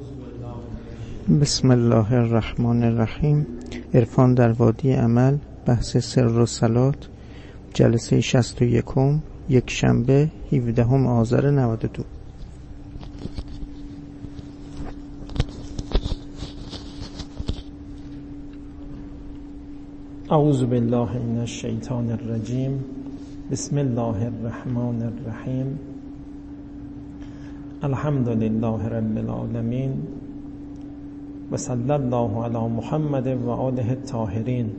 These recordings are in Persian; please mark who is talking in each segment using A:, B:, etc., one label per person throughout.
A: بسم الله الرحمن الرحیم. عرفان در وادی عمل، بحث سر و صلات، جلسه 61، یک شنبه 17 آذر 92.
B: اعوذ بالله من الشیطان الرجیم. بسم الله الرحمن الرحیم. الحمد لله رب العالمین و صلی الله علی محمد و آله الطاهرین.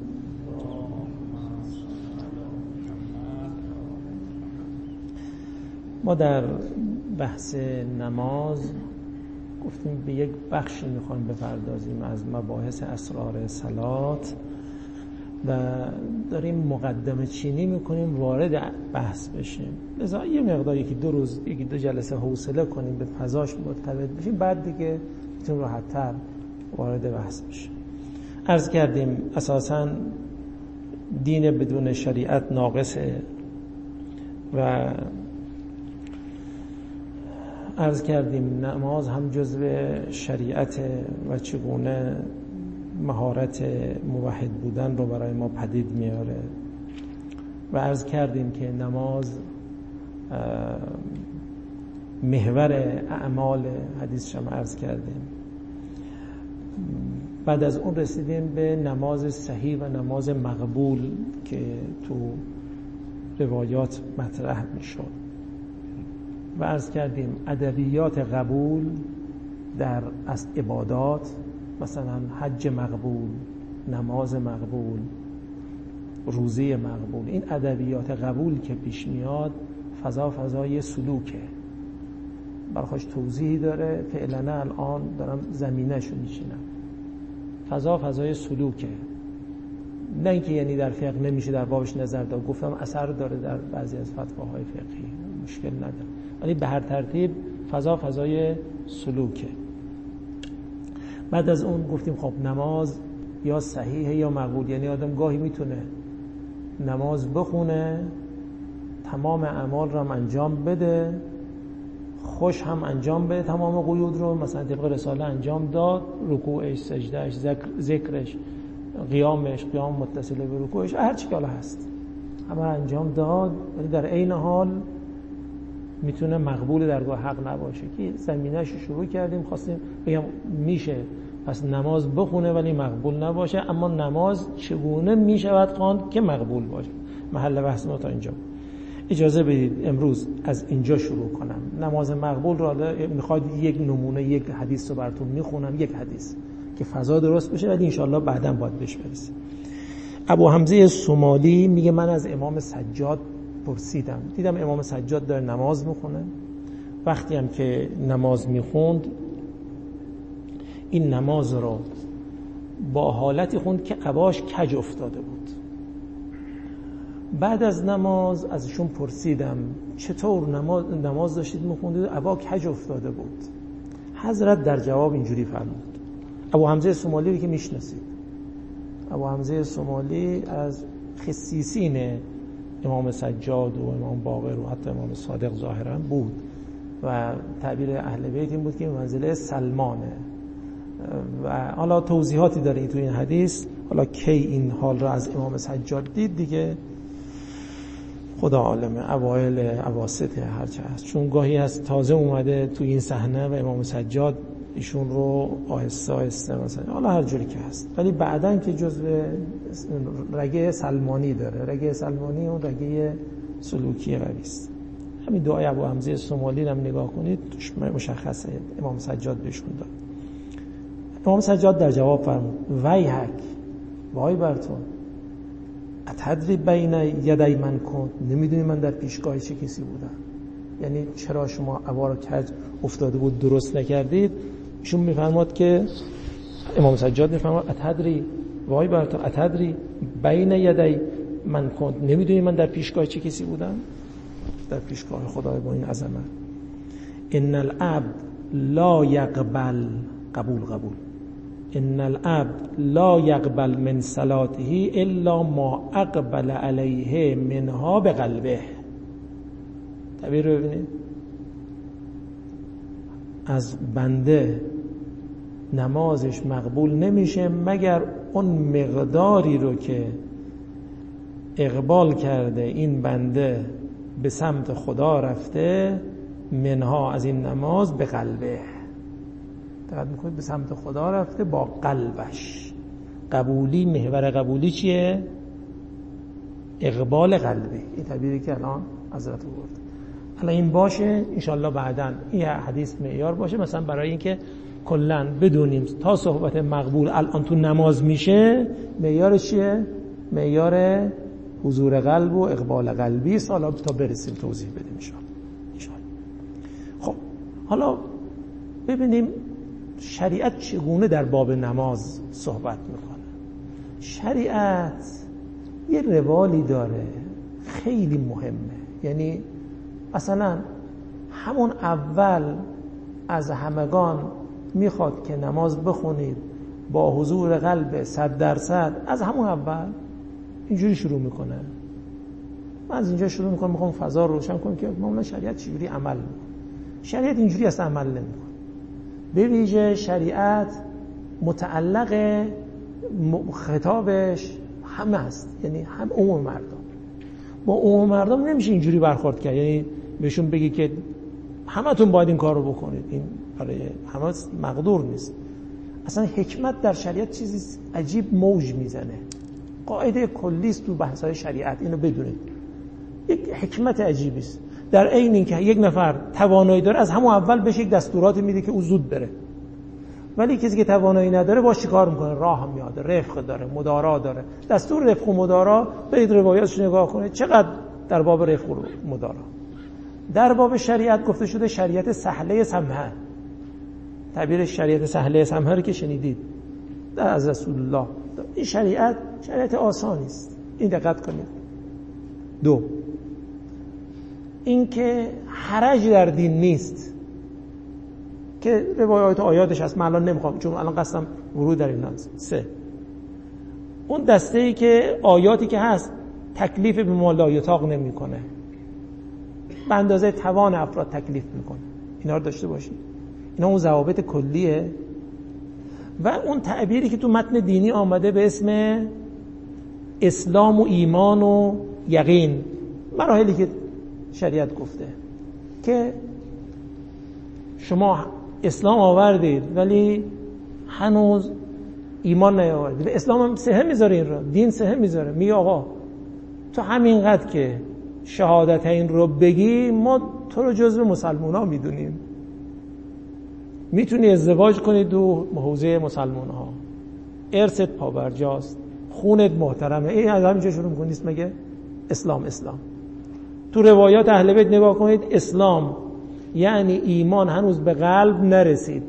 B: ما در بحث نماز گفتیم به یک بخشی میخوایم بپردازیم از مباحث اسرار صلات و داریم مقدمه چینی میکنیم وارد بحث بشیم. لذا یه مقدار یکی دو جلسه حوصله کنیم، به فضاش مرتبط بشیم، بعد دیگه میتونیم راحت‌تر وارد بحث بشیم. عرض کردیم اساساً دین بدون شریعت ناقصه و عرض کردیم نماز هم جزو شریعت و چگونه مهارت موحد بودن رو برای ما پدید میاره و عرض کردیم که نماز محور اعمال حدیث شما عرض کردیم. بعد از اون رسیدیم به نماز صحیح و نماز مقبول که تو روایات مطرح میشد و عرض کردیم ادبیات قبول در از عبادات، مثلا حج مقبول، نماز مقبول، روزه مقبول، این ادبیات قبول که پیش میاد فضای سلوکه، برخوش توضیحی داره، فعلا الان دارم زمینه‌شو میشینم. فضای سلوکه، نه اینکه یعنی در فقه نمیشه در بابش نظر داد، گفتم اثر داره در بعضی از فتواهای فقهی، مشکل نداره، ولی به هر ترتیب فضای سلوکه. بعد از اون گفتیم خب نماز یا صحیحه یا مقبول، یعنی آدم گاهی میتونه نماز بخونه، تمام اعمال رو هم انجام بده، خوش هم انجام بده، تمام قیود رو مثلا طبق رساله انجام داد، رکوعش، سجدهش، ذکرش، قیامش، قیام متصل به رکوعش، هر چی که حالا هست همه انجام داد، ولی در عین حال میتونه مقبول درگاه حق نباشه که زمینه‌اش شروع کردیم. خواستیم بگم میشه پس نماز بخونه ولی مقبول نباشه، اما نماز چگونه میشود خواند که مقبول باشه. محل بحث ما تا اینجا. اجازه بدید امروز از اینجا شروع کنم. نماز مقبول رو میخواد یک نمونه، یک حدیث رو براتون میخونم، یک حدیث که فضا درست بشه، ولی انشالله بعداً باید بهش برسیم. ابو حمزه سمالی میگه من از امام سجاد پرسیدم، دیدم امام سجاد داره نماز میخونه. وقتی هم که نماز میخوند این نماز رو با حالتی خوند که قباش کج افتاده بود. بعد از نماز ازشون پرسیدم چطور نماز داشتید میخوندید قبا کج افتاده بود؟ حضرت در جواب اینجوری فرمود. ابو حمزه سمالی رو که میشناسید، ابو حمزه سمالی از خصیصین امام سجاد و امام باقر و حتی امام صادق ظاهرا بود و تعبیر اهل بیت این بود که منزله سلمانه و حالا توضیحاتی داره تو این حدیث. حالا کی این حال را از امام سجاد دید دیگه خدا عالمه، اوایل اواسط هرچه هست، چون گاهی از تازه اومده تو این صحنه و امام سجاد ایشون رو آهسته مثلا حالا هر جوری که هست، ولی بعدن که جزء رگه سلمانی داره. رگه سلمانی اون رگه سلوکی قوی است. همین دعای ابو حمزه سمالی رو نگاه کنید توش مشخصه امام سجاد بهشون داد. امام سجاد در جواب فرمود ویحک، وای بر تو، اتدری بین یدی من کن، نمیدونی من در پیشگاه چه کسی بودم؟ یعنی چرا شما عبارت کج افتاده بود درست نکردید؟ ایشون میفرماد که امام سجاد میفرماد اتدری، وای بر تو، اتدری بین یدی من کن، نمیدونی من در پیشگاه چه کسی بودم؟ در پیشگاه خدای با این عظمت. ان العبد لا یقبل، قبول ان العبد لا یقبل من صلاته الا ما اقبل علیه منها بقلبه. تعبیر رو ببینید، از بنده نمازش مقبول نمیشه مگر اون مقداری رو که اقبال کرده این بنده به سمت خدا رفته، منها از این نماز به قلبه، دقت میکنید به سمت خدا رفته با قلبش. قبولی، محور قبولی چیه؟ اقبال قلبی. این تعبیری که الان حضرت گفت الان این باشه، انشالله بعداً این حدیث معیار باشه، مثلا برای اینکه کلاً بدونیم تا صحبت مقبول الان تو نماز میشه معیار چیه؟ معیار حضور قلب و اقبال قلبی. حالا تا برسیم توضیح بدیم انشالله. خب حالا ببینیم شریعت چگونه در باب نماز صحبت میکنه. شریعت یه روالی داره خیلی مهمه، یعنی مثلا همون اول از همگان میخواد که نماز بخونید با حضور قلب 100%. از همون اول اینجوری شروع میکنه. من از اینجا شروع میخوام فضا رو روشن کنم که معمولا شریعت چجوری عمل میکنه. شریعت اینجوری اصلا عمل نمیکنه. به ویژه شریعت متعلق خطابش همه است، یعنی هم عموم مردم. با عموم مردم نمیشه اینجوری برخورد کرد، یعنی بهشون بگی که همتون باید این کار رو بکنید. این برای همه مقدور نیست. اصلا حکمت در شریعت چیزی عجیب موج میزنه. قاعده کلی است تو بحث‌های شریعت، اینو بدونید. یک حکمت عجیبی است. در عین اینکه یک نفر توانایی داره از همون اول بهش یک دستوراتی میده که او زود بره، ولی کسی که توانایی نداره باش چیکار میکنه؟ راه میاد، رفق داره، مدارا داره. دستور رفق و مدارا برید روایاتش نگاه کنید چقدر در باب رفق و مدارا. در باب شریعت گفته شده شریعت سهله سمحه. تعبیر شریعت سهله سمحه رو که شنیدید از رسول الله. این شریعت آسانی است. این دقت کنید. دو، این که حرج در دین نیست که روایات و آیاتش هست، من الان نمیخوام چون الان قصدم ورود در این نیست. سه، اون دسته‌ای که آیاتی که هست تکلیف به ما لا یطاق نمیکنه، به اندازه توان افراد تکلیف میکنه. اینا رو داشته باشید. اینا اون ضوابط کلیه. و اون تعبیری که تو متن دینی آمده به اسم اسلام و ایمان و یقین، مراحلی که شریعت گفته که شما اسلام آوردید ولی هنوز ایمان نیاوردید. اسلام هم سهم میذاره، این رو دین سهم میذاره، میگه آقا تو همینقدر که شهادتین رو بگی ما تو رو جزو مسلمان ها میدونیم، میتونی ازدواج کنی تو حوزه مسلمان ها، ارثت پابرجاست، خونت محترمه. این از همینجا شروع میکنید مگه اسلام. تو روایات اهل بیت نگاه کنید، اسلام یعنی ایمان هنوز به قلب نرسید.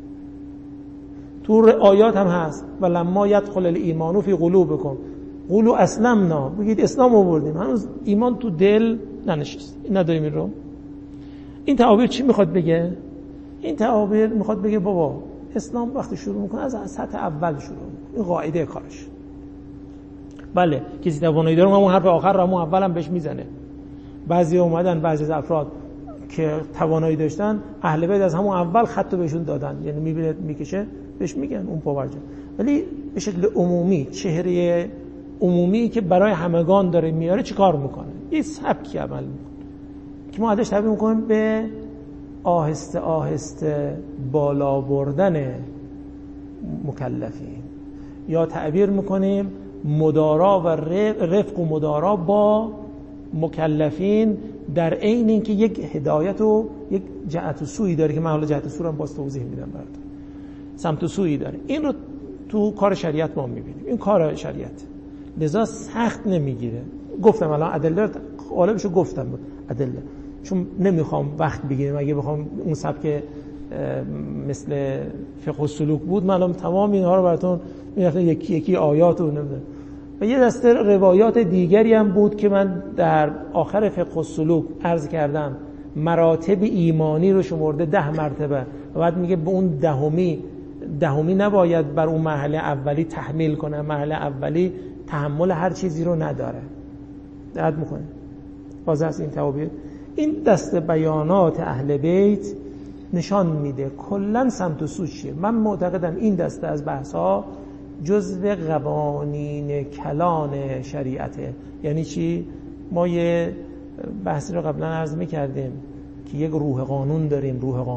B: تو آیات هم هست ولما یدخل الایمان فی قلوبکم قولوا اسلمنا، بگید اسلام آوردیم، هنوز ایمان تو دل ننشست. این نداریم این رو. این تعابیر چی میخواد بگه؟ این تعابیر میخواد بگه بابا اسلام وقتی شروع میکنه از سطح اول شروع میکنه. این قاعده کارش. بله کسی توانایی داره همون حرف آخر رو همون اول هم بهش میزنه. بعضی اومدن، بعضی از افراد که توانایی داشتن اهل بیت از همون اول خط رو بهشون دادن، یعنی میبینه میکشه بهش میگن اون پاورجا. ولی به شکل عمومی، چهره عمومی که برای همگان داره میاره چی کار میکنه؟ یه سبکی عمل میکنه که ما ازش تعبیر میکنیم به آهسته آهسته بالا بردن مکلفین، یا تعبیر میکنیم مدارا و رفق و مدارا با مکلفین، در عین اینکه یک هدایت و یک جهت و سویی داره که من حالا جهت و سو رو باز توضیح میدم براتون. سمت و سویی داره. این رو تو کار شریعت ما میبینیم. این کار شریعت لذا سخت نمیگیره. گفتم الان ادله غالبشو گفتم ادله، چون نمیخوام وقت بگیرم. اگه بخوام اون سبک مثل فقه و سلوک بود من الان تمام اینها رو براتون میرفتم یکی یکی آیات رو نمیدونم. و یه دسته روایات دیگری هم بود که من در آخر فقه و سلوک عرض کردم مراتب ایمانی رو شمرده 10 مرتبه و بعد میگه به اون دهمی نباید بر اون مرحله اولی تحمیل کنه. مرحله اولی تحمل هر چیزی رو نداره. دقت میکنه واضح است این تعبیر. این دسته بیانات اهل بیت نشان میده کلا سمت و سو چیه. من معتقدم این دسته از بحث‌ها جزء قوانین کلان شریعته. یعنی چی؟ ما یه بحثی رو قبلا عرض می‌کردیم که یک روح قانون داریم.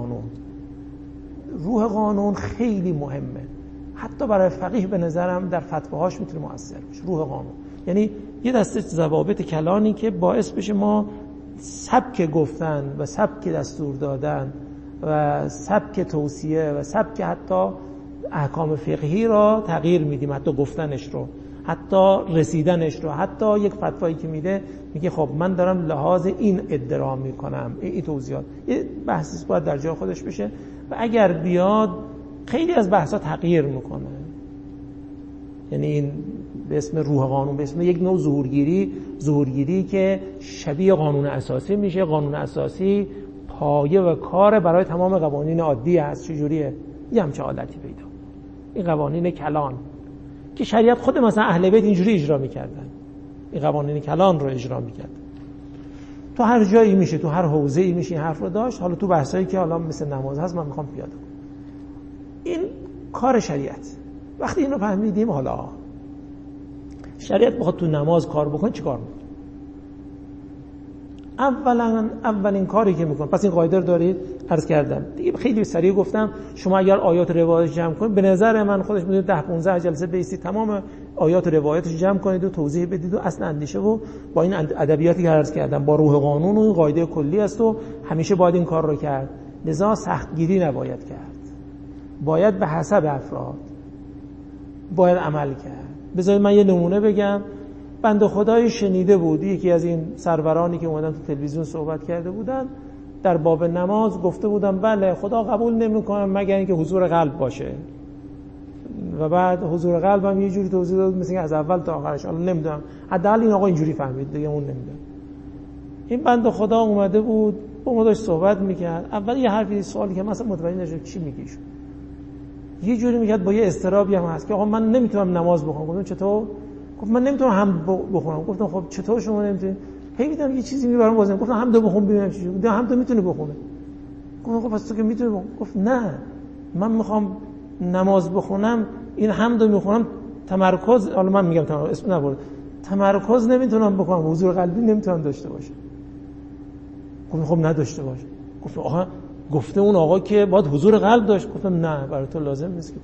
B: روح قانون خیلی مهمه، حتی برای فقیه به نظرم در فتواهاش میتونه مؤثر باشه. روح قانون یعنی یه دسته ضوابط کلانی که باعث بشه ما سبک گفتن و سبک دستور دادن و سبک توصیه و سبک حتی احکام فقهی را تغییر میدیم، حتی گفتنش رو، حتی رسیدنش رو. حتی یک فتوایی که میگه خب من دارم لحاظ این ادعا میکنم، این توضیحات، یه بحثی باید در جای خودش بشه و اگر بیاد خیلی از بحثا تغییر میکنه. یعنی این به اسم روح قانون، به اسم یک نوع ظهورگیری که شبیه قانون اساسی میشه. قانون اساسی پایه و کار برای تمام قوانین عادی هست. چجوریه؟ یه همچه حالتی پیدا. این قوانین کلان که شریعت خود مثلا اهل بیت اینجوری اجرا میکردن، این قوانین کلان رو اجرا میکردن. تو هر جایی میشه، تو هر حوزه‌ای میشه این حرف رو داشت. حالا تو بحثایی که حالا مثل نماز هست من میخوام پیاده کنم. این کار شریعت. وقتی این رو فهمیدیم، حالا شریعت بخواد تو نماز کار بکنه چی کار میکنه؟ اولین کاری که میکنه، پس این قاعده رو دارید، عرض کردم دیگه خیلی سریع گفتم، شما اگر آیات روایات جمع کنید، به نظر من خودش میدونید 10-15 جلسه بیستی تمام آیات روایاتش جمع کنید و توضیح بدید و اصل اندیشه و با این ادبیاتی که عرض کردم، با روح قانون و این قاعده کلی است و همیشه باید این کار رو کرد. لذا سختگیری نباید کرد، باید به حسب افراد باید عمل کرد. بذارید من یه نمونه بگم. بنده خدایی شنیده بود یکی از این سرورانی که اومدن تو تلویزیون صحبت کرده بودن در باب نماز، گفته بودن بله خدا قبول نمیکنه مگر اینکه حضور قلب باشه، و بعد حضور قلب هم یه جوری توضیح داد مثل از اول تا آخرش. حالا نمیدونم، حداقل این آقا اینجوری فهمید، دیگه اون نمیدونم. این بنده خدا اومده بود با ما داشت صحبت میکرد. اول یه حرفی سوالی که مثلا متوجه نشدم چی میگیش، یه جوری میگه با یه استرابی هم هست که آقا من نمیتونم نماز بخونم. گفتم چطور؟ گفت من نمیتونم هم بخونم. گفتم خب چطور شما نمیتونید؟ هی میدم یه چیزی میبرم بازم. گفتم هم دو بخون ببینم چی شد. هم دو میتونه بخونه. گفتم خب پس تو که میتونی بخون. گفت نه من میخوام نماز بخونم، این هم دو میخونم تمرکز، حالا من میگم تمرکز اسم نبرد، تمرکز نمیتونم بکنم، حضور قلبی نمیتونم داشته باشم. گفتم خب نداشته باش. گفت آها گفته اون آقا که باید حضور قلب داشت. گفتم نه برای تو لازم نیست که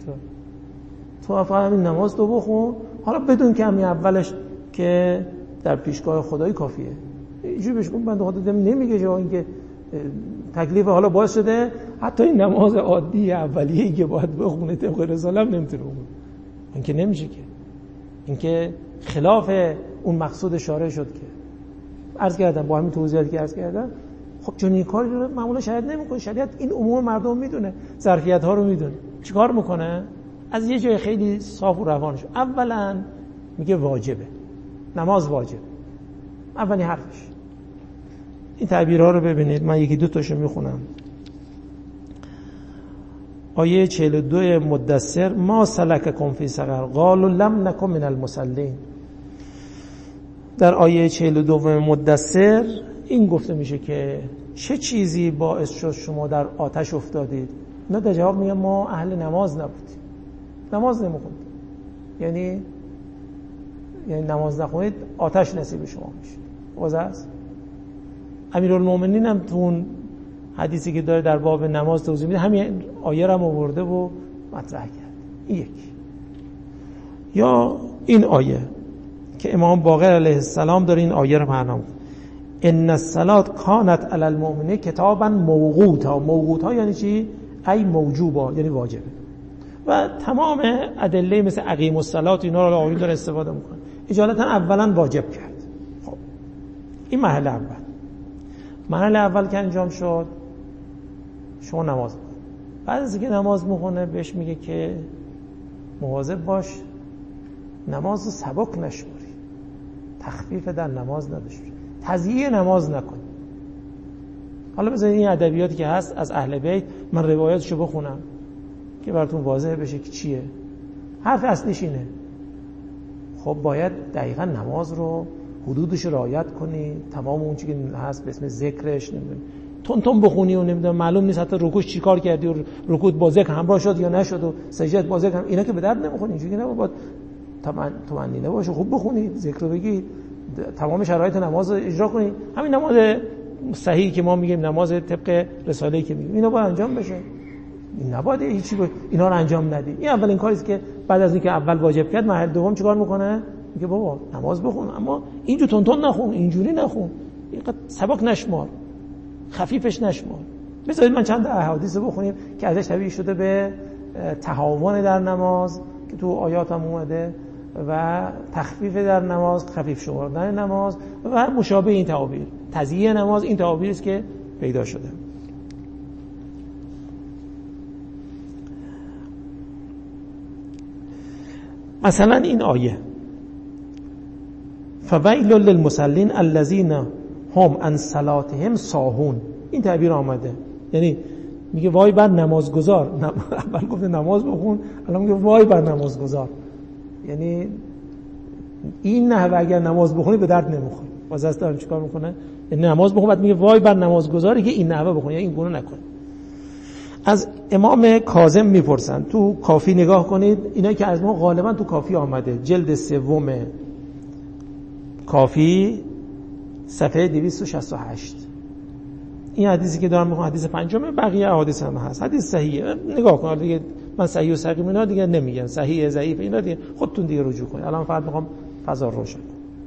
B: تو فقط همین نماز تو بخون، حالا بدون که همین اولش که در پیشگاه خدایی کافیه. اینجوری بهش گفتم بنده خدا نمیگه جا اینکه تکلیف حالا باعث شده حتی این نماز عادی اولیه‌ای که باید بخونه طبق رسالت نمیتونه بخونه. این که نمیشه، که این که خلاف اون مقصود شارع شد. که عرض کردم با همین توضیحاتی که عرض کردم، خب چون این کاری رو معمولا شریعت نمیکنه. شریعت این عموم مردم میدونه، ظرفیت ها رو میدونه. چیکار میکنه؟ از یه جای خیلی صاف و روانش اولا میگه واجبه، نماز واجب. اولی حرفش. این تعبیرها رو ببینید، من یکی دو تاشو میخونم. آیه 42 مدثر، ما سلککم فی سقر قالوا لم نکن من المصلین. در آیه 42 مدثر این گفته میشه که چه چیزی باعث شد شما در آتش افتادید؟ نه در جواب میگه ما اهل نماز نبودیم، نماز نمیخوندیم. یعنی نماز نخونید آتش نصیب شما میشه. واضح است. امیرالمومنین هم تو اون حدیثی که داره در باب نماز توضیح میده همین آیه رو هم آورده و مطرح کرد. این یک. یا این آیه که امام باقر علیه السلام داره این آیه رو معنا میکنه، ان الصلاة کانت علی المؤمنین کتابا موقوتا. موقوتا یعنی چی؟ ای موجوبا، یعنی واجبه. و تمام ادله مثل اقیم الصلاة اینا رو آیه داره استفاده میکنه. اجالتا اولا واجب کرد. خب این مرحله اول که انجام شد، شما نماز بخون. بعد از اینکه نماز میخونه بهش میگه که مواظب باش نماز رو سبک نشماری، تخفیف در نماز نداشت، تضییع نماز نکن. حالا بذارید این ادبیاتی که هست از اهل بیت من روایاتشو بخونم که براتون واضح بشه که چیه. حرف اصلیش اینه، خب باید دقیقا نماز رو حدودش رعایت کنی، تمام اون چیزی که هست به اسم ذکرش تون بخونی و نمیدونم معلوم نیست حتی رکوعش چیکار کردی و رکوع با ذکر همراه شد یا نشد و سجدت با ذکر اینا که به درد نمیخوره. اینجوری نه، باید طمأنینه باشه، خوب بخونید، ذکر رو بگید، تمام شرایط نماز رو اجرا کنید. همین نماز صحیحی که ما میگیم، نماز طبق رساله‌ای که میگیم، اینا باید انجام بشه. این نباید هیچی اینا رو انجام ندی. این اولین کاری است که بعد از اینکه اول واجب کرد، مرحله دوم چیکار میکنه؟ میگه بابا نماز بخون، اما اینجوری تون نخون، اینجوری نخون، اینقدر سبک نشمار، خفیفش نشمار. بذارید من چند احادیث رو بخونیم که ازش تبیین شده به تهاون در نماز که تو آیات هم اومده و تخفیف در نماز، خفیف شمردن نماز و مشابه این تعابیر. تضییع نماز این تعابیری است که پیدا شده. مثلا این آیه فویل للمصلین الذین هم عن صلاتهم ساهون، این تعبیر آمده، یعنی میگه وای بر نمازگزار. اول گفته نماز بخون، الان میگه وای بر نمازگزار. یعنی این نحوه اگر نماز بخونی به درد نمیخوره. واسه دارم چیکار میکنه؟ یعنی نماز بخون، بعد میگه وای بر نمازگزاری که این نحوه بخونه، یعنی این گونه نکنه. از امام کاظم میپرسن، تو کافی نگاه کنید، اینایی که از ما غالبا تو کافی آمده، جلد 3 کافی صفحه 268. این حدیثی که دارم میخونم حدیث پنجمه، بقیه احادیث هم هست، حدیث صحیحه. نگاه کن دیگه، من صحیح و سقیم اینا دیگه نمیگم، صحیح ضعیف اینا دیگه خودتون دیگه رجوع کنید. الان فقط میخوام فضا روشن.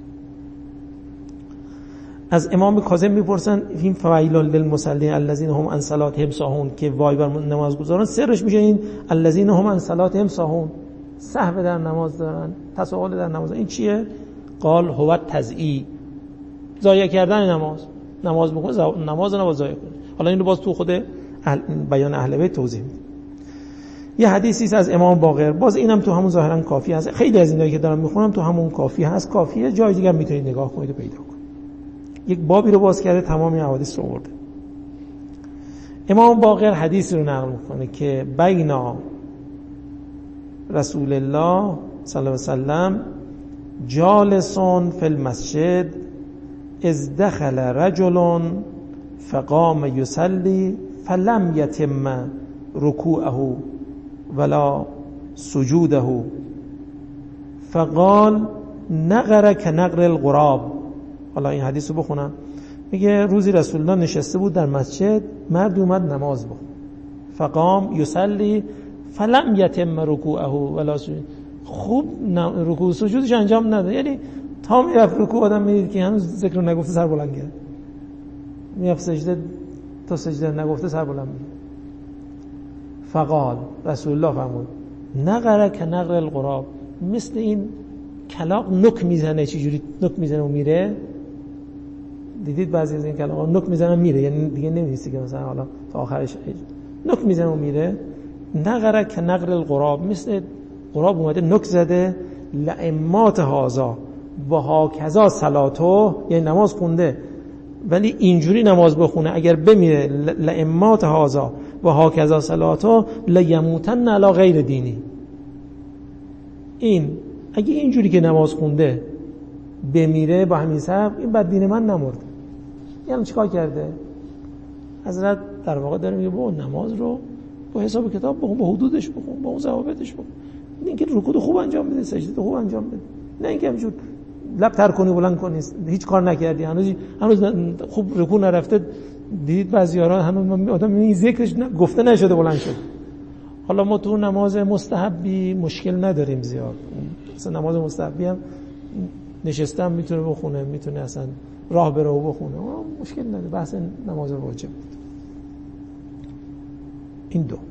B: از امام کاظم میپرسن این فویل للمصلین الذین هم عن صلاتهم ساهون، که وای بر نمازگزاران، سرش میشه این الذین هم عن صلاتهم ساهون، سهو در نماز دارن، تساهل در نماز. این چیه؟ قال هو تضییع، ضایع کردن نماز بخون، نماز نباید ضایع کنی. حالا اینو باز تو خود بیان اهل بیت توضیح میده. یه حدیثی است از امام باقر، باز اینم تو همون ظاهرا کافی هست. خیلی از اینایی که دارم میخونم تو همون کافی هست، کافیه، جای دیگه میتونید نگاه کنید و پیدا کنید. یک بابی رو باز کرده، تمام این حوادث رو آورده. امام باقر حدیثی رو نقل میکنه که بینا رسول الله صلی الله علیه وسلم جالسون فی المسجد اذ دخل رجل فقام یصلی فلم یتم رکوعه ولا سجوده فقال نغر کنغر الغراب. حالا این حدیث رو بخونم. میگه روزی رسول الله نشسته بود در مسجد، مرد اومد نماز بخون، فقام یصلی فلم یتم رکوعه ولا سجوده، خوب رکوع و سجودش انجام نده. یعنی تا میرفت رکوع آدم میدید که هنوز ذکر رو نگفته سر بلند کرد، میرفت سجده تا سجده نگفته سر بلند میگه. فقال رسول الله فرمود نغر کنغر الغراب، مثل این کلاغ نک میزنه، چجوری نک میزنه و میره. دیدید بعضی از این کلاغ نک میزنه میره، یعنی دیگه نمی‌نویسی که مثلا حالا تا آخرش نک میزنه و میره. نغر کنغر الغراب، مثل غراب اومده نک زده. لئمات هازا و هاکذا صلاتو، یعنی نماز خونده ولی اینجوری نماز بخونه اگر بمیره، لئمات هازا و هاکذا صلاتو لیموتن علی غیر دینی، این اگه اینجوری که نماز خونده بمیره با همین سبب، این بد دین من نمرده. یعنی چیکار کرده؟ حضرت در واقع داره میگه با نماز رو با حساب کتاب بخون، با حدودش بخون، با اون ضوابطش بخون. اینکه رکوع خوب انجام بده، سجده خوب انجام بده، نه اینکه همینجور لب تر کنی بلند کنی، هیچ کار نکردی، هنوز خوب رکوع نرفته. دیدید بعضی‌ها هنوز آدم این ذکرش گفته نشده بلند شد. حالا ما تو نماز مستحبی مشکل نداریم زیاد، مثلا نماز مستحبی هم نشسته هم میتونه بخونه، میتونه اصلا راه بره و بخونه، مشکل نداره. بحث نماز واجب بود. این دو.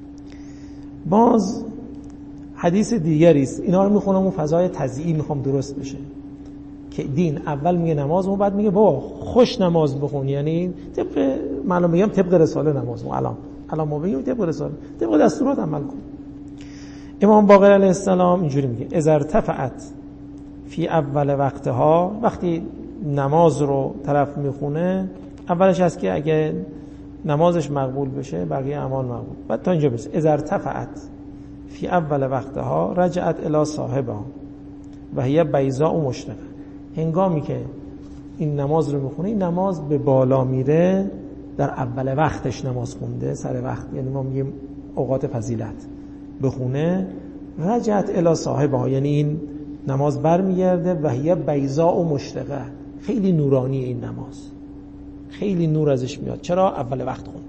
B: باز حدیث دیگری است، اینا رو میخونم اون فضای تضییع میخوام درست بشه که دین اول میگه نماز و بعد میگه بابا خوش نماز بخون، یعنی طبق معلوم میگم طبق رساله نماز. الان ما بگیم طبق رساله، طبق دستورات عمل کن. امام باقر علیه السلام اینجوری میگه اذا ارتفعت فی اول وقتها، وقتی نماز رو طرف میخونه اولش هست که اگه نمازش مقبول بشه بقیه اعمال مقبول. بعد تا اینجا برسه اذا ارتفعت فی اول وقتها رجعت الی صاحبها و هی بیضاء و مشرقه. هنگامی که این نماز رو میخونه، این نماز به بالا میره در اول وقتش نماز خونده، سر وقت، یعنی ما میگیم اوقات فضیلت بخونه، رجعت الی صاحبها، یعنی این نماز برمیگرده و هی بیضاء و مشرقه، خیلی نورانی این نماز، خیلی نور ازش میاد. چرا؟ اول وقت خونده.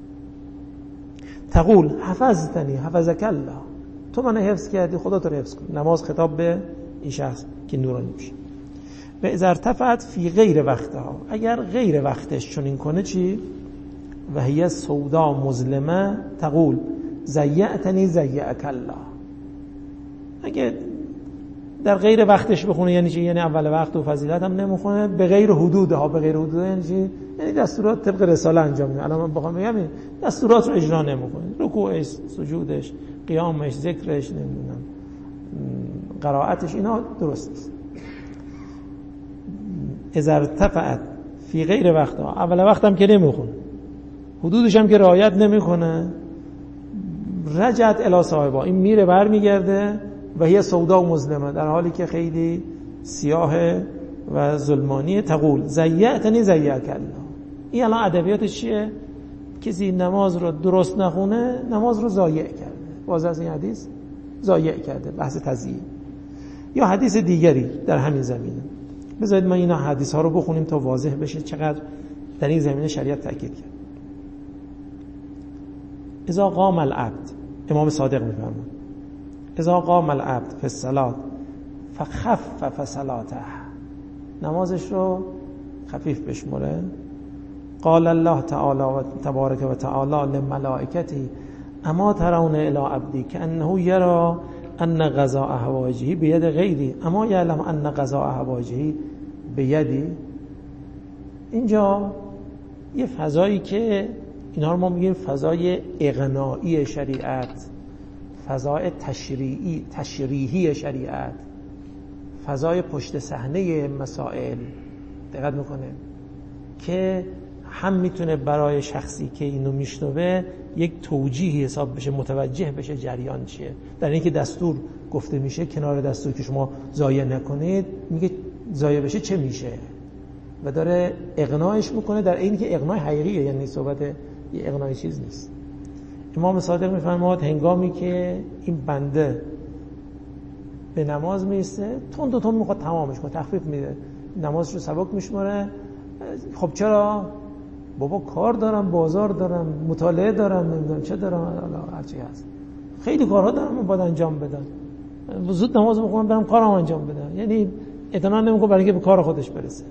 B: تقول حفظتنی حفظک الله، تو من حفظ کردی، خدا تو رو حفظ کن. نماز خطاب به این شخص که نورانی میشه. و اذا ارتفعت فی غیر وقتها، اگر غیر وقتش چنین کنه چی؟ و هی سودا مظلمه تقول ضیعتنی ضیعک الله. اگه در غیر وقتش بخونه یعنی چی؟ یعنی اول وقت و فضیلت هم نمیخونه، به غیر حدودها. به غیر حدود یعنی چی؟ یعنی دستورات طبق رساله انجام میده. الان من بخوام بگم دستورات رو اجرا نمیکنه، رکوعش، سجودش، قیامش، ذکرش، نمیدونم قرائتش، اینا درست نیست. اذا ارتفعت فی غیر وقتها، اول وقت هم که نمیخونه، حدودش هم که رعایت نمیکنه، رجعت الی صاحبها، این میره برمیگرده و هی سودا و مظلمه، در حالی که خیلی سیاه و ظلمانی. تقول ضیعتنی ضیعک الله. این الان ادبیاتش چیه؟ کسی نماز رو درست نخونه، نماز رو ضایع کرده. باز از این حدیث ضایع کرده، بحث تضییع. یا حدیث دیگری در همین زمینه، بذارید ما اینا حدیث ها رو بخونیم تا واضح بشه چقدر در این زمینه شریعت تاکید کرد. اذا قام العبد، امام صادق میفرماید اذا قام العبد فی الصلاة فخفف صلاته، نمازش رو خفیف بشمره. قال الله تعالی و تبارک و تعالی لملائکته اما ترون الی عبدی کانه یرى ان قضاء حوائجه بید غیری اما یعلم ان قضاء حوائجه بیدی. اینجا یه فضایی که اینا رو ما میگیم فضای اقناعی شریعت، فضای تشریحی شریعت، فضای پشت صحنه مسائل دقت میکنه که هم میتونه برای شخصی که اینو میشنوه یک توجیهی حساب بشه، متوجه بشه جریان چیه. در اینکه دستور گفته میشه کنار دستور که شما ضایع نکنید، میگه ضایع بشه چه میشه و داره اقناعش میکنه، در اینی که اقناع حقیقیه، یعنی صحبت یه اقناع چیز نیست. امام صادق میفرماد هنگامی که این بنده به نماز میسته، تون تون میخواد تمامش کنه، تخفیف میده، نماز رو سبک میشماره. خب چرا؟ بابا کار دارم، بازار دارم، مطالعه دارم، نمیدونم چه دارم، هرچی هست، خیلی کارها دارم من باید انجام بدم، زود نماز بخونم برم کارم انجام بدم. یعنی اعتنا نمیکنه برای اینکه به کار خودش برسه.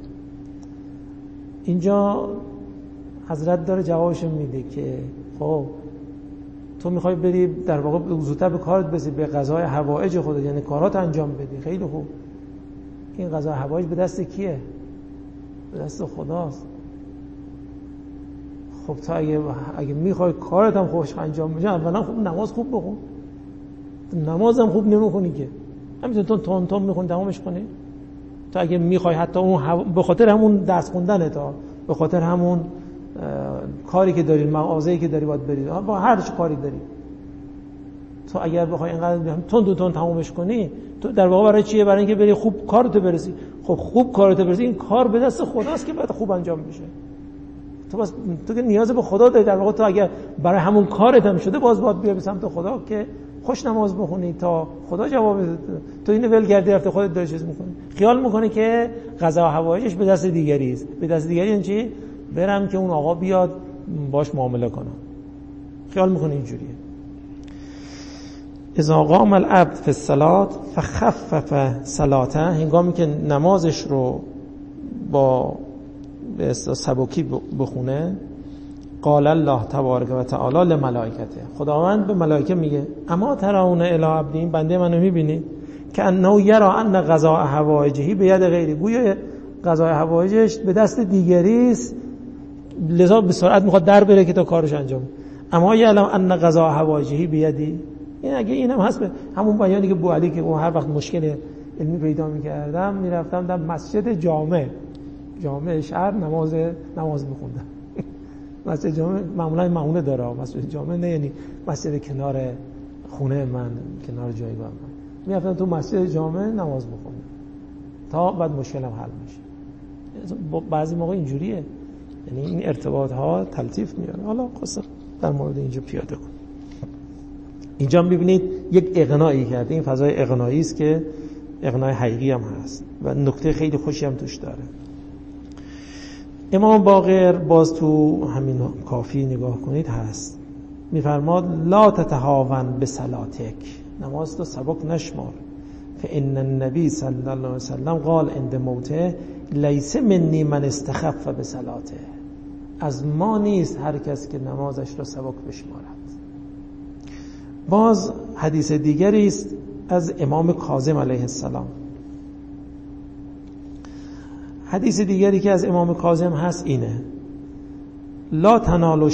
B: اینجا حضرت داره جوابش میده که خب تو میخوای بری در واقع زودتر به کارت برسی، به قضای حوائج خودت، یعنی کارات انجام بدی. خیلی خوب، این قضای حوائج به دست کیه؟ به دست خداست. خب تا اگه میخوای کارت هم خوش انجام بشه، اولا خوب نماز خوب بخون. نماز هم خوب نمیخونی که، همینطور تون میخونی تمامش کنی. تا اگه میخوای حتی اون به خاطر همون درس خوندن، تا به خاطر همون کاری که داری، مغازه‌ای که داری باید بری، با هر چه کاری داری، تو اگر بخوای اینقدر تون تمامش کنی، تو در واقع برای چیه؟ برای اینکه بری خوب کارتو برسی. خب خوب کارتو برسی، این کار به دست خداست که باید خوب انجام بشه. تو که نیاز به خدا داری. در واقع تو اگر برای همون کارت هم شده، باز باید بیای به سمت خدا که خوش نماز بخونی تا خدا جواب بده. تو اینو ولگردی رفته خودت داری چیز میکنی، خیال میکنی که قضا و حوائجش به دست دیگری است. به دست دیگری یعنی چی؟ برم که اون آقا بیاد باش معامله کنم. خیال میکنی اینجوریه. اذا قام العبد فی الصلاة فخفف صلاته، هنگامی که نمازش رو با به سبکی بخونه. قال الله تبارک و تعالی لملائکته، خداوند به ملائکه میگه اما ترون الی عبدی، بنده منو میبینی که انه یرى ان قضاء حوائجه بید غیری، گویا قضای حوائجش به دست دیگری است، لذا به سرعت میخواد در بره که تا کارش انجام. اما یعلم ان قضاء حوائجه بیدی، این اگه اینم هست به همون بیانی که بو علی که اون هر وقت مشکل علمی پیدا میکردم میرفتم در مسجد جامع شهر نماز میخوندم. مسجد جامع معمولا معونه داره، مسجد جامع نه یعنی مسجد کنار خونه من، کنار جایگاه من، میرفتم تو مسجد جامع نماز میخوندم تا بعد مشکلم حل میشه. بعضی موقع اینجوریه، یعنی این ارتباط ها تلطیف میاره. حالا خواستم در مورد اینجا پیاده کنم. اینجا میبینید یک اقناعی کرده، این فضای اقناعی است که اقناع حقیقی هم هست و نکته خیلی خوشی هم توش داره. امام باقر باز تو همین کافی نگاه کنید هست، میفرماد لا تتهاون بصلاتک، نماز تو سبک نشمار. فان النبی صلی الله علیه وسلم قال عند موته لیس منی من استخف بصلاته، از ما نیست هر کس که نمازش را سبک بشمارد. باز حدیث دیگری است از امام کاظم علیه السلام. حدیث دیگری که از امام کاظم هست اینه: لا تنال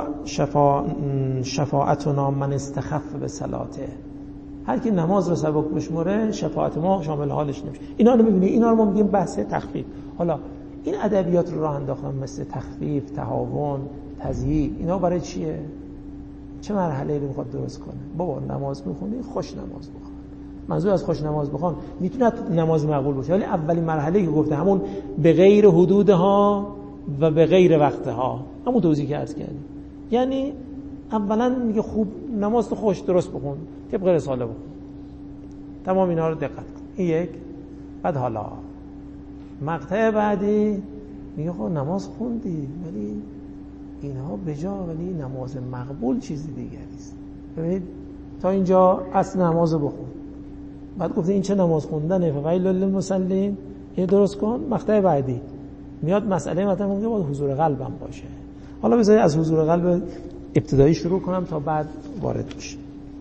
B: شفاعتنا من استخف بصلاته، هر کی نماز رو سبک بشماره شفاعت ما شامل حالش نمیشه. اینا رو میبینی، اینا رو ما میگیم بحث تخفیف. حالا این ادبیات رو راه انداختن مثل تخفیف، تهاون، تزییل، اینا برای چیه؟ چه مرحله‌ای رو میخواد درست کنه؟ بابا نماز میخونی، خوش نماز بخون. منظور از خوش نماز بخون میتونه نماز مقبول باشه، ولی اولین مرحله که گفته همون به غیر حدودها و به غیر وقتها، همون توضیح که عرض کردیم. یعنی اولا میگه خوب نماز تو خوش درست بخون، طبق رساله بخون، تمام اینا رو دقت کن. این یک. بعد حالا مقطع بعدی میگه خب نماز خوندی ولی اینها بجا، ولی نماز مقبول چیزی دیگری است. ببینید تا اینجا اصل نماز بخون، بعد گفته این چه نماز خوندنه، فویل للمصلین، این درست کن. مقطع بعدی میاد مسئله مثلا میگه باید حضور قلبم باشه. حالا بذارید از حضور قلب ابتدایی شروع کنم تا بعد وارد بشیم.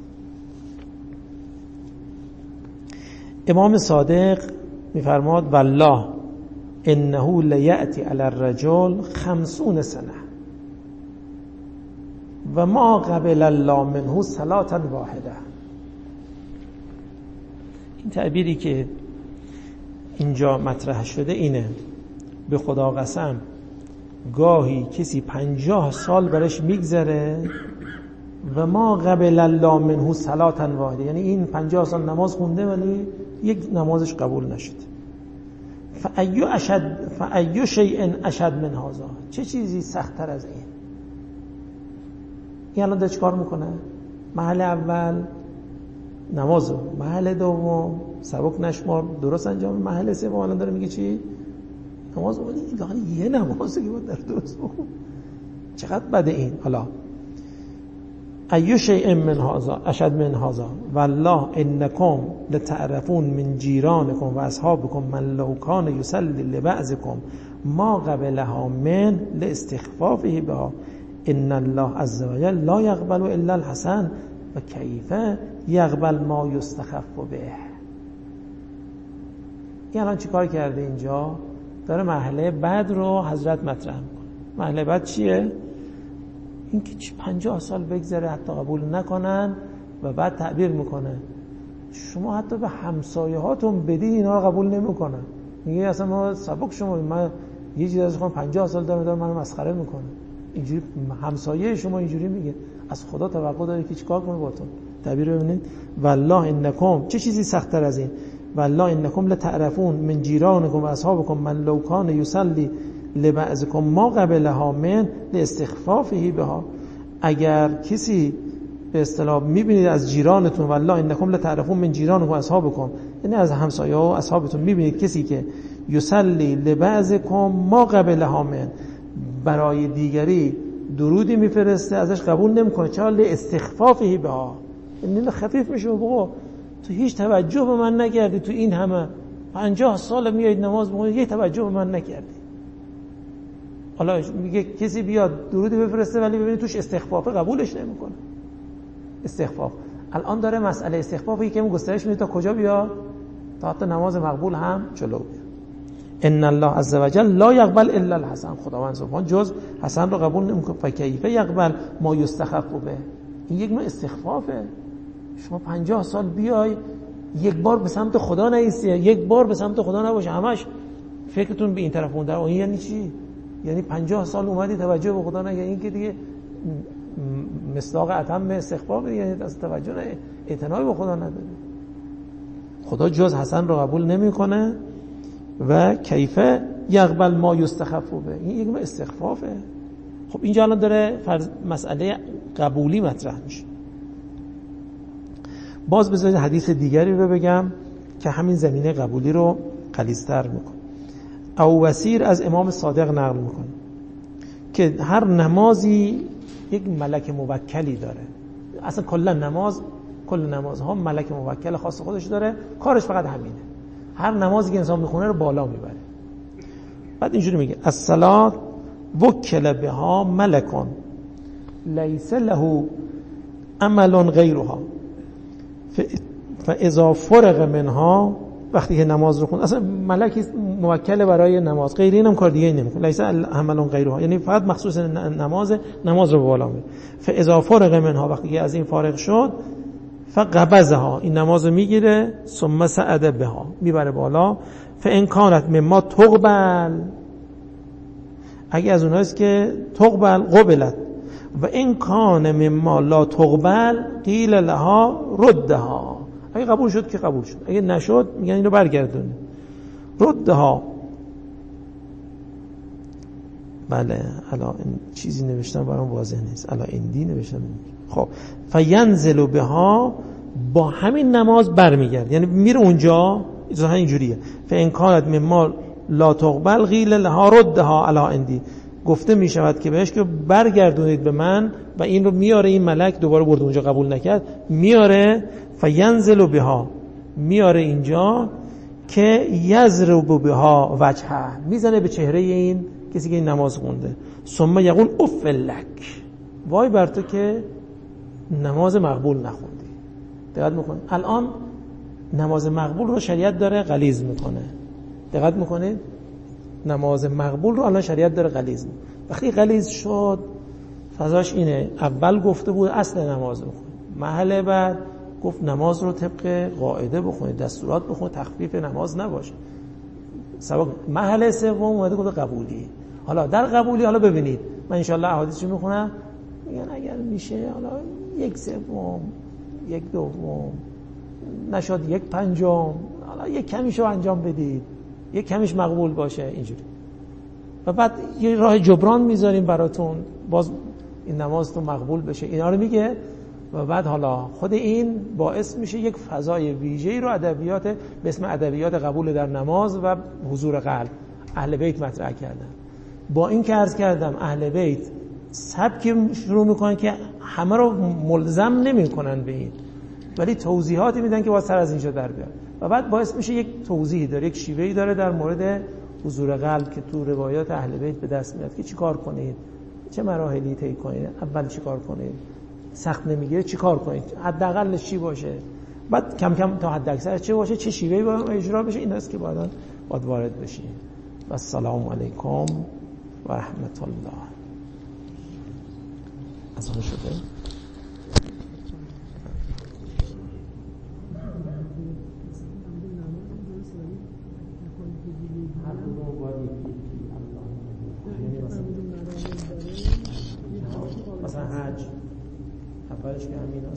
B: امام صادق میفرماد والله انه لیأتی علی الرجل 50 سنه و ما قبل الله منه صلاة واحده. این تعبیری که اینجا مطرح شده اینه: به خدا قسم گاهی کسی 50 سال برش میگذره و ما قبل الله منه صلاة واحده، یعنی این 50 سال نماز خونده ولی یک نمازش قبول نشد. فأی شیء اشد من هذا، چه چیزی سخت‌تر از این؟ این الان چه کار میکنه؟ محل اول نمازو، محل دوم سبک نشمار درست انجام، محل سوم الان داره میگه چی؟ نماز. ولی این یه نمازه که باید در درست بخون، چقدر بده این. حالا ای شیء من هذا اشد من هذا والله انکم لتعرفون من جیرانکم و اصحابکم من لو کان یصلی لبعضکم ما قبلها من لاستخفافه بها ان الله عز وجل لا يقبل الا الحسن و کیف یقبل ما یستخف به. این الان چی کار کرده اینجا؟ داره مرحله بعد رو حضرت مطرح میکنه. مرحله بعد چیه؟ این که 50 سال بگذره حتی قبول نکنن و بعد تعبیر میکنه شما حتی به همسایه هاتون بدی اینا رو قبول نمیکنن. میگه اصلا ما سبک شما، من یه چیز از خودم 50 سال داره منو مسخره میکنه. اینجوری همسایه شما اینجوری میگه، از خدا توقع داره که چیکار کنه باهاتون؟ تعبیر ببینید والله انکم، چه چیزی سخت‌تر از این؟ والله انکم لتعرفون من جیرانکم و اصحابکم من لو کان یصلی لبعضکم ما قبلها من لاستخفافه بها. اگر کسی به اصطلاح میبینید از جیرانتون، والله انکم لتعرفون من جیرانکم و اصحابکم، یعنی از همسایه و اصحابتون میبینید کسی که یصلی لبعضکم ما قبلها من، برای دیگری درودی میفرسته ازش قبول نمیکنه، چرا؟ لاستخفافه بها، یعنی خفیف میشه. بابا تو هیچ توجه به من نکردی، تو این همه 50 سال میایید نماز میخونید یه توجه به من نکردی. حالا میگه کسی بیاد درودی بفرسته ولی ببینید توش استخفاف، قبولش نمیکنه. استخفاف الان داره مسئله استخفافی که گسترش میده تا کجا بیاد؟ تا حتی نماز مقبول هم جلو بیاد. ان الله عز وجل لا يقبل الا الحسن، خداوند سبحان جز حسن رو قبول نمیکنه. فکیف یقبل ما یستخف به، این یک نوع استخفافه. شما 50 سال بیای یک بار به سمت خدا نیستی، یک بار به سمت خدا نباشه، همش فکرتون به این طرف اون طرف. این یعنی چی؟ یعنی 50 سال اومدی توجه به خدا نگه، این که دیگه مصداق اتم استخفاف، یعنی از توجه اعتنای به خدا نداری. خدا جز حسن رو قبول نمیکنه. و کیف یقبل ما یستخف به، این یک استخفافه. خب اینجا الان داره مسئله قبولی مطرح میشه. باز بذارید حدیث دیگری رو بگم که همین زمینه قبولی رو غلیظ‌تر میکنه. ابو وسیر از امام صادق نقل میکنه که هر نمازی یک ملک موکلی داره. اصلا کل نمازها ملک موکل خاص خودش داره، کارش فقط همینه. هر نمازی که انسان میخونه رو بالا میبره. بعد اینجوری میگه الصلاة وکل بها ملکون لیس له عمل غیرها فاذا فرغ منها، وقتی که نماز رو خوند، اصلا ملکی موکل برای نماز، غیر اینم کار دیگه نمیکنه، لیس عمل غیرها، یعنی فقط مخصوص نماز رو بالا میبره. فاذا فرغ منها، وقتی که از این فارغ شد، فقبضها، این نماز رو میگیره، ثم صعد بها، میبره بالا. فان کانت مما تقبل، اگه از اونهاست که تقبل قبلت، و این کان مما لا تقبل قیل لها ردها، اگه قبول شد که قبول شد، اگه نشد میگن اینو برگردونه. ردها. بله الان چیزی نوشتم برام واضح نیست، الان ایندی نوشتم. خب فینزل بها، با همین نماز برمیگرد، یعنی میره اونجا، اینجوریه. فان کانت مما لا تقبل قیل لها ردها علی اندی، گفته می شود که بهش که برگردونید به من، و این رو میاره این ملک، دوباره برد اونجا قبول نکرد، میاره فینزل بها، میاره اینجا که یضرب بها وجهه، میزنه به چهره این کسی که این نماز خونده. ثم یقول اف لک، وای بر تو که نماز مقبول نخوندی. دقت میکنید الان نماز مقبول رو شریعت داره غلیظ میکنه. دقت میکنید نماز مقبول رو الان شریعت داره غلیظ میکنه. وقتی غلیظ شد فضاش اینه، اول گفته بود اصل نماز بخونید، محل بعد گفت نماز رو طبق قاعده بخونید، دستورات بخونید، تخفیف نماز نباشه. سبب محل سوم اومده گفت قبولی. حالا در قبولی حالا ببینید من ان شاء الله احادیث رو میخونم، میگن اگر میشه حالا 1/3 1/2 نشد 1/5، حالا یک کمیشو انجام بدید، یک کمیش مقبول باشه اینجوری، و بعد یه راه جبران میذاریم براتون باز این نمازتون مقبول بشه. اینا رو میگه و بعد حالا خود این باعث میشه یک فضای ویژه‌ای رو ادبیات به اسم ادبیات قبول در نماز و حضور قلب اهل بیت مطرح کردن. با این که عرض کردم اهل بیت سبکی شروع میکنن که همه رو ملزم نمیکنن به این، ولی توضیحاتی میدن که واسه از اینجا در بیاد، و بعد باعث میشه یک توضیحی داره، یک شیوهی داره در مورد حضور قلب که تو روایات اهل بیت به دست میاد که چی کار کنید، چه مراحلی طی کنید، اول چی کار کنید، سخت نمیگیره چی کار کنید، حداقلش چی باشه، بعد کم کم تا حد اکثر چه باشه، چه شیوهی باید اجرا بشه. این است که باید وارد بشیم. و السلام علیکم و رحمت الله. از اون شده مثلا حج اولش که همین